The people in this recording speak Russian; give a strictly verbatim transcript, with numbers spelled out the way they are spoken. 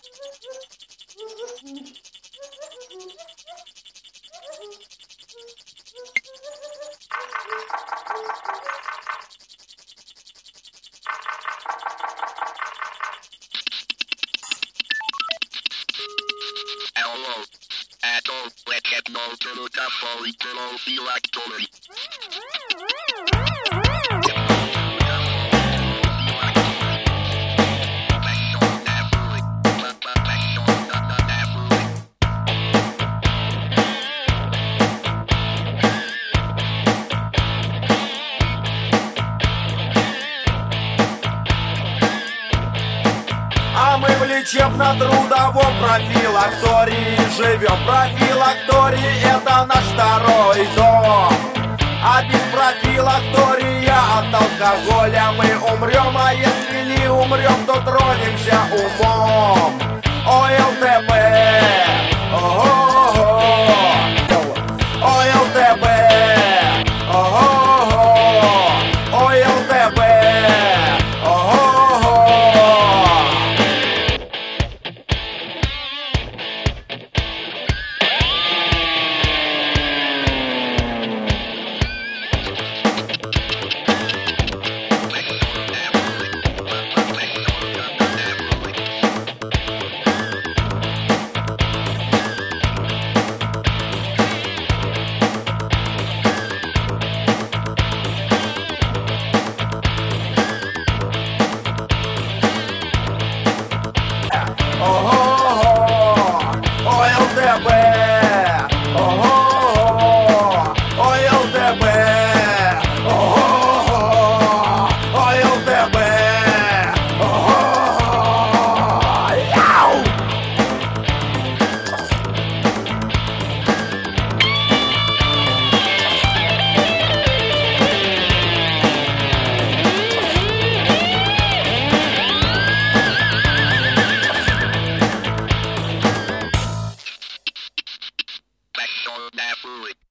Hello. Adult, let's get no to the cafe, to no phylactery. А мы в лечебно-трудовом профилактории живем. Профилакторий — это наш второй дом. А без профилактория от алкоголя мы умрем. А если не умрем, то тронемся умом. Ой, ЛТП, ого-го. Ой, ЛТП, ого-го. Ой, ЛТП, ого-го. Ой, ЛТП, ого-го. Ой, ЛТП, ого-го. Ой, ЛТП, ого-го. Яу! Back on that food.